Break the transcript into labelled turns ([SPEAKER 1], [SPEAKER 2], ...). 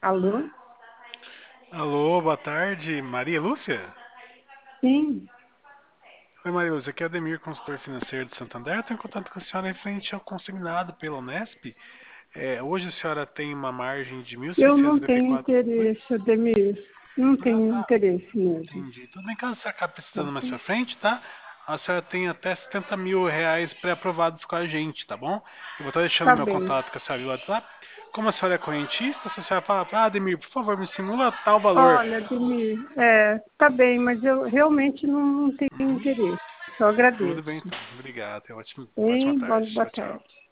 [SPEAKER 1] Alô?
[SPEAKER 2] Alô, boa tarde, Maria Lúcia?
[SPEAKER 1] Sim,
[SPEAKER 2] Oi, Maria Lúcia, aqui é Ademir, consultor financeiro de Santander. Estou em contato com a senhora em frente ao consignado pela Unesp. Hoje a senhora tem uma margem de
[SPEAKER 1] eu não tenho
[SPEAKER 2] 1.674. Oi?
[SPEAKER 1] interesse, Ademir. Não
[SPEAKER 2] Ah,
[SPEAKER 1] tenho
[SPEAKER 2] tá.
[SPEAKER 1] interesse mesmo.
[SPEAKER 2] Entendi. Tudo bem, caso você acabe
[SPEAKER 1] Tá
[SPEAKER 2] precisando mais
[SPEAKER 1] bom?
[SPEAKER 2] pra frente, tá? A senhora tem até R$ 70.000 pré-aprovados com a gente, tá bom? Eu vou estar deixando
[SPEAKER 1] Tá
[SPEAKER 2] meu
[SPEAKER 1] bem.
[SPEAKER 2] contato com a senhora no WhatsApp. Como a senhora é correntista, se a senhora falar, Ademir, por favor, me simula tal valor.
[SPEAKER 1] Olha, Ademir, tá bem, mas eu realmente não tenho
[SPEAKER 2] Uhum.
[SPEAKER 1] interesse. Só
[SPEAKER 2] Tudo
[SPEAKER 1] agradeço.
[SPEAKER 2] bem, então. Obrigado. Ótima
[SPEAKER 1] Hein?
[SPEAKER 2] tarde.
[SPEAKER 1] Boa
[SPEAKER 2] Tchau, tchau.
[SPEAKER 1] tarde.